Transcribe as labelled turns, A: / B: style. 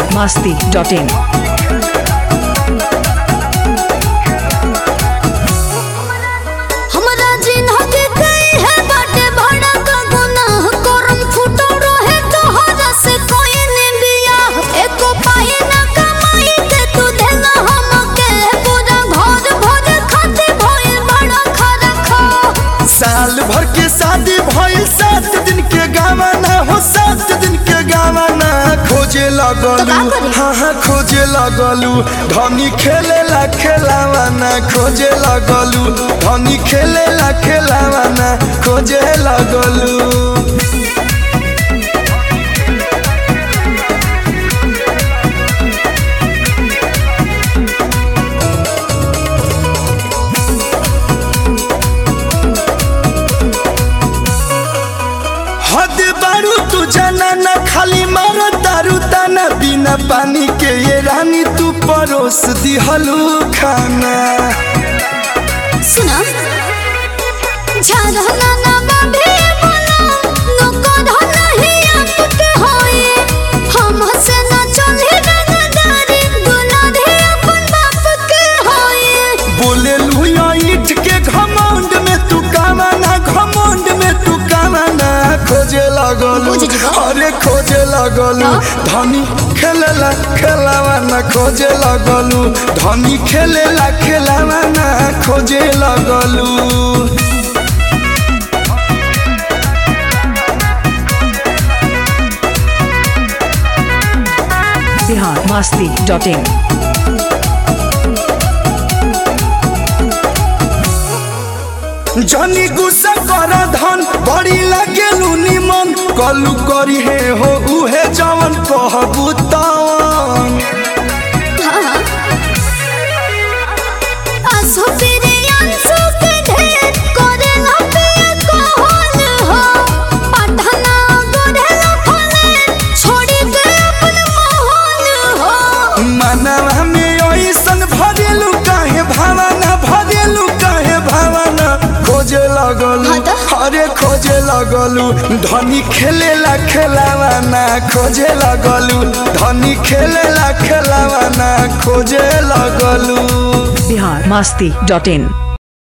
A: biharmasti.in
B: साल भर के शादी भइल 7 दिन के गावाना हो 7 दिन के गावाना खोजे लगलू हाँ खोजे लगलू धनी खेले ला खेलावाना खोजे लगलू धनी खेले ला खेलावाना खोजे लगलू बारू तू जाना ना खाली मारो दारू ताना बिना पानी के ये रानी तू परोस दिहलू खाना
C: सुना झारना ना बाबे बोला नको धना ही आपके होए हम से ना चले ना दारी गुना दे अपन बाप के होए
B: बोले लुया ईट के घमंड में तू कामना घमंड में तू कामना खोजे लगलू अरे खोजे लगलू धनी खेलेला खेलावाना खोजे लगलू धनी खेलेला खेलावाना खोजे लगलू
A: biharmasti.in
B: जनी गुस्सा कर धन बड़ी लगेलू निमन कलू करी हे हो उहे जवन कहबू तवन
C: आसो तेरे आंसू के ढेर करे ना पे कहल हो पढ़ना गोढ़ला फले छोड़ी के अपन मोहन हो
B: मनवा में ओइसन भरेलू काहे भावना भरेलू काहे भावना खोजे लगलू अरे खोजे लगलू धनी खेलेला खेलावाना खोजे लगलू धनी खेलेला खेलावाना खोजे लगलू
A: biharmasti.in